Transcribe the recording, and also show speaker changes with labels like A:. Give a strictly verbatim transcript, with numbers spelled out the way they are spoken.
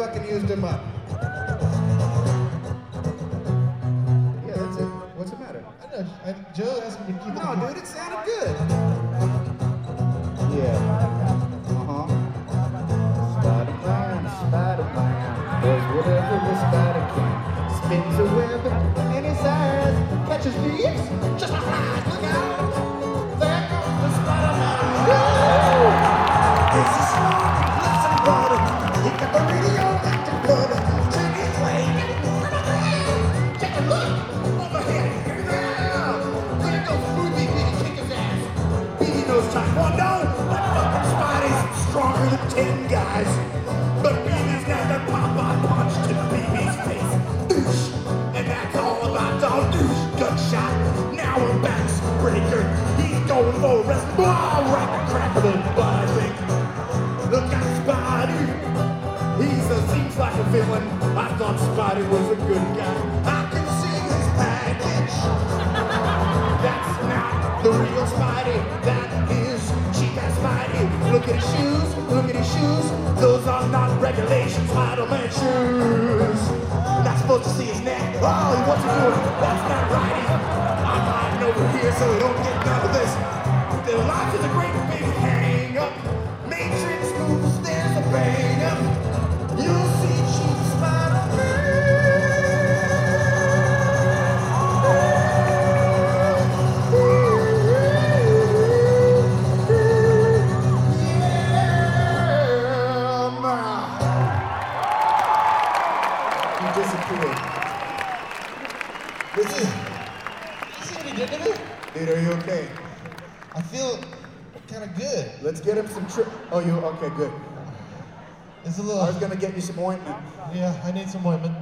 A: fucking used him up. Yeah, that's it. What's the matter?
B: I know. I, Joe asked me to keep it.
A: No, dude, it sounded good. Yeah. Uh-huh. Spider-Man, Spider-Man, does whatever the spider can. Spins a web in his eyes, catches thieves, just like flies. Look out! There goes the Spider-Man. Whoa! This is listen, brother. He got the radio acting brother. Take it away. Take a look over here. There goes Ruby, Biggie, kick his ass. Biggie knows Taekwondo, but fucking Spidey's stronger than ten guys. But Beanie's got that pop-up punch to Beanie's face. Oosh, and that's all about dog douche. Gunshot, now a backsbreaker. He's going for a rest. Oh, right the crack of the butt, I think. Look at Spidey. He's a, seems like a villain. I thought Spidey was a good guy. I can see his package. That's not the real Spidey. That is cheap ass Spidey. Look at his shoes. Look at his shoes. Those are not regulation Spider-Man shoes. Not supposed to see his neck. Oh, what's he doing? That's not right. I'm hiding over here so we don't get none of this. The life is a great big hang up. Matrix moves, there's a bang up. You'll see cheap Spider-Man. Disappeared. This is.
B: You see what he did to me?
A: Dude, are you okay?
B: I feel kind of good.
A: Let's get him some tri- Oh, you okay? Good.
B: It's a
A: I
B: little.
A: was gonna get you some ointment.
B: Yeah, I need some ointment.